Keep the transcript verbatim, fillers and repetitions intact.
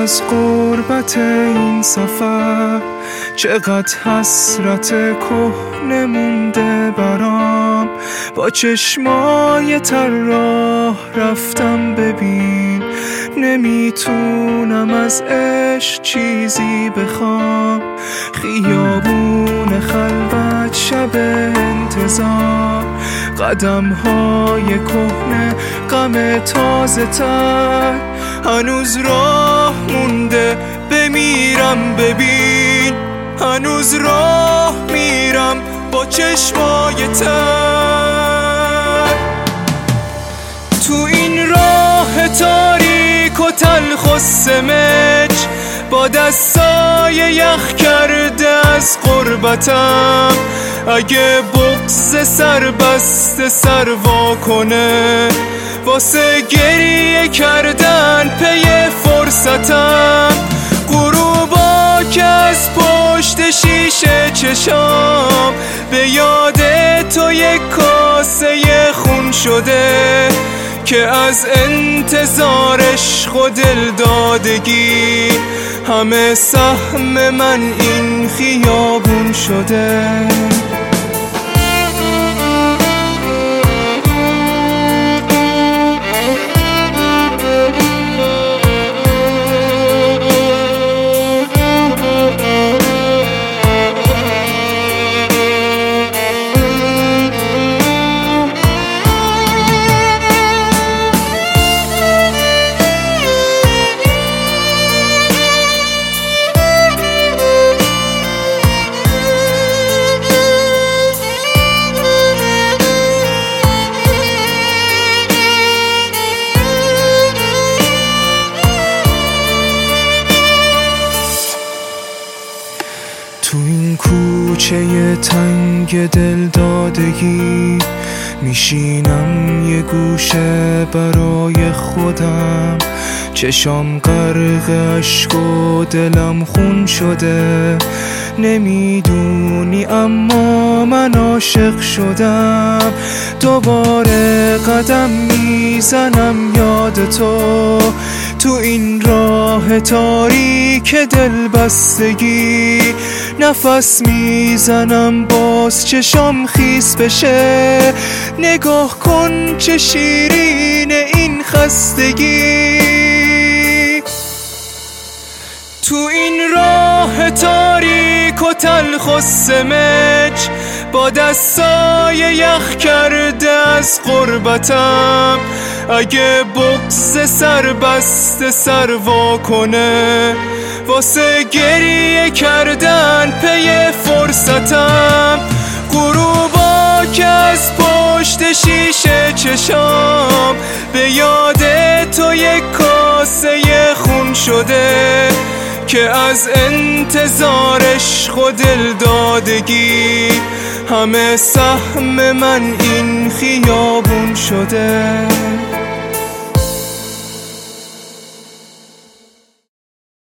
از غربت این سفر، چقدر حسرت کهنه مونده برام. با چشمای تر راه رفتم، ببین نمیتونم از عشق چیزی بخوام. خیابون خلوت، شب انتظار، قدم های کهنه، غم تازه تر. هنوز راه مونده بمیرم، ببین هنوز راه میرم با چشمای تر. تو این راه تاریک و تلخ و سمج، با دستای یخ کرده از غربتم. اگه بغض سر بسته سر وا کنه، واسه گریه کردن پی فرصتم. غروبا که از پشت شیشه چشام، به یاد تو یک کاسه خون شده، که از انتظارش خود دل دادگی همه سهم من این خیابون شده. تو این کوچه تنگ دل دادگی، میشینم یه گوشه برای خودم. چشام غرق اشک و دلم خون شده، نمیدونی اما من عاشق شدم. دوباره قدم میزنم یاد تو، تو این راه تاریک دل بستگی. نفس میزنم باز چشام خیس بشه، نگاه کن چه شیرین این خستگی. تو این راه تاریک و تلخ و سمج، با دستای یخ کرده از غربتم. اگه بغض سر بسته سر وا کنه، واسه گریه کردن پی فرصتم. غروبا که از پشت شیشه چشام، به یاد تو یک کاسه خون شده، که از انتظارش خود دل دادگی همه سهم من این خیابون شده.